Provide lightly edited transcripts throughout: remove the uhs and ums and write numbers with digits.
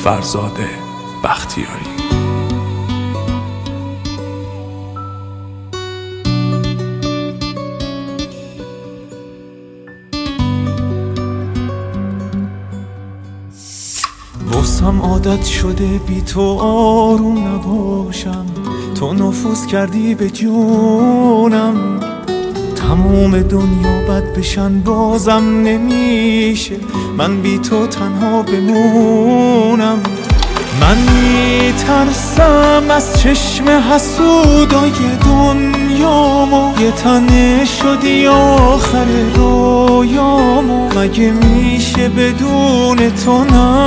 فرزاد بختیاری. واسم عادت شده بی تو آروم نباشم، تو نفوذ کردی به جونم. تمام دنیا بد بشن بازم نمیشه من بی تو تنها بمونم. من میترسم از چشم حسودای دنیامو، یه تنه شدی آخر رویامو. مگه میشه بدون تو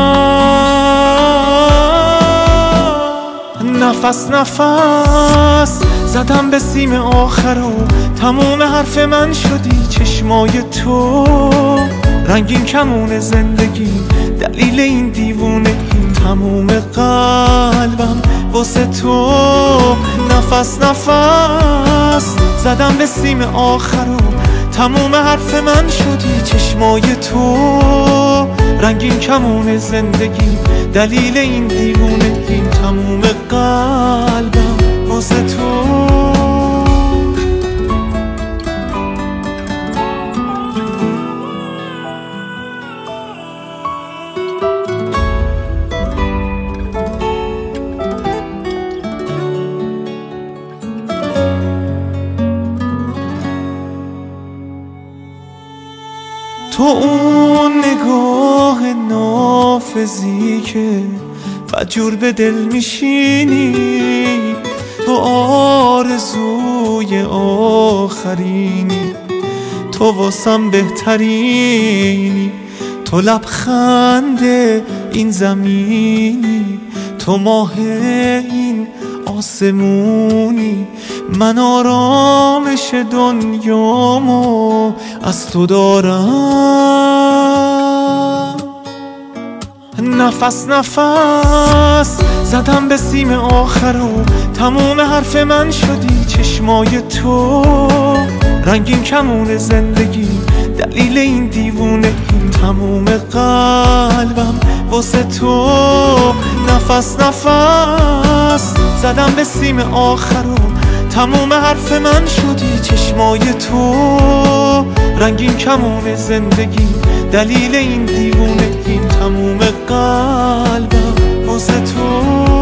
نفس نفس زدم به سیم آخر و تموم حرف من شدی چشمای تو. رنگین کمون زندگی دلیل این دیوونه این تموم قلبم واسه تو. نفس نفس زدم به سیم آخر و تموم حرف من شدی چشمای تو. رنگین کمون زندگی دلیل این دیوونه این تموم قلبم واسه تو. تو اون نگاه نافذی که بدجور به دل میشینی، تو آرزوی آخرینی، تو واسم بهترینی. تو لبخند این زمینی، تو ماه این آسمونی. من آرامش دنیامو از تو دارم. نفس نفس زدم به سیم آخر و تموم حرف من شدی چشمای تو. رنگین کمون زندگی دلیل این دیوونه این تموم قلبم واسه تو. نفس نفس زدم به سیم آخر و تموم حرف من شدی چشمای تو. رنگین کمون زندگی دلیل این دیوونه این تموم قلبم واسه تو.